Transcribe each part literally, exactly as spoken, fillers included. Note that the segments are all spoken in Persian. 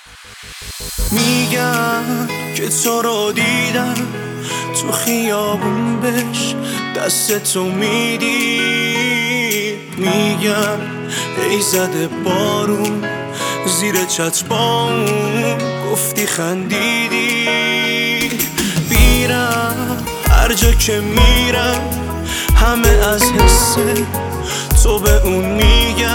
میگم که تو رو دیدم تو خیابون، بهش دست تو میدی. میگم ای زده بارون زیر چتربام، گفتی خندیدی. میرم هر جا که میرم همه از حس تو به اون میگن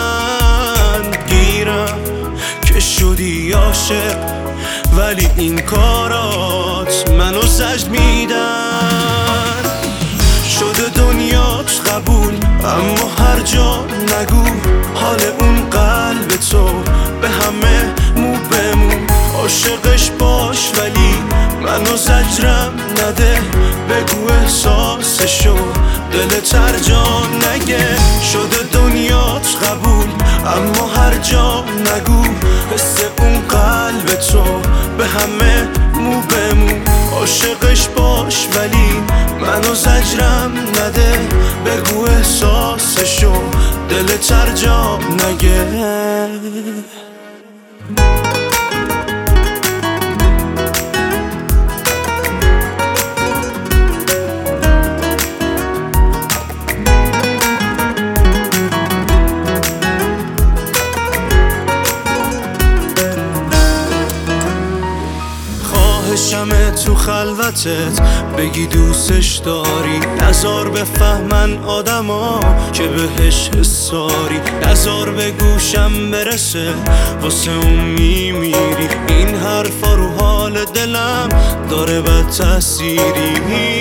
گیرم که شدی عاشق، ولی این کارات منو سجد میدن. شده دنیات قبول اما هر جا نگو حال اون قلب تو به همه مو بمون. عاشقش باش ولی منو زجرم نده، بگو احساسشو دلت هر جا نگه. شده دنیات قبول اما هر جا نگو حس اون قلب تو به همه مو بمون. عاشقش باش ولی منو زجرم نده، بگو احساسشو دلت هر جا نگه. خواهشمه تو خلوتت بگی دوستش داری، نزار بفهمن آدما که بهش حساری. نزار به گوشم برسه واسه اون میمیری، این حرفا رو حال دلم داره بد تأثیری.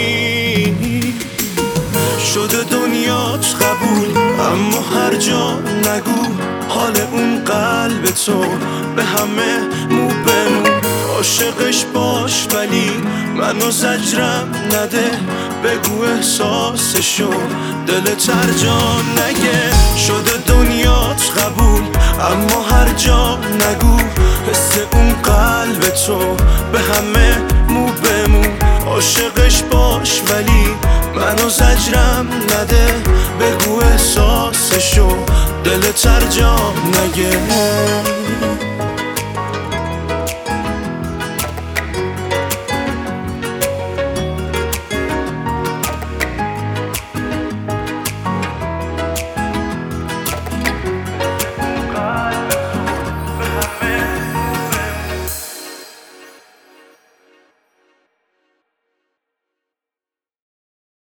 شده دنیات قبول اما هر جا نگو حال اون قلب تو به همه مو بمون. عاشقش باش ولی منو زجرم نده، بگو احساسشو دلت هر جا نگه. شده دنیات قبول اما هر جا نگو حس اون قلب تو به همه مو بمون. عاشقش باش ولی منو زجرم نده، بگو احساسشو دلت هر جا نگه.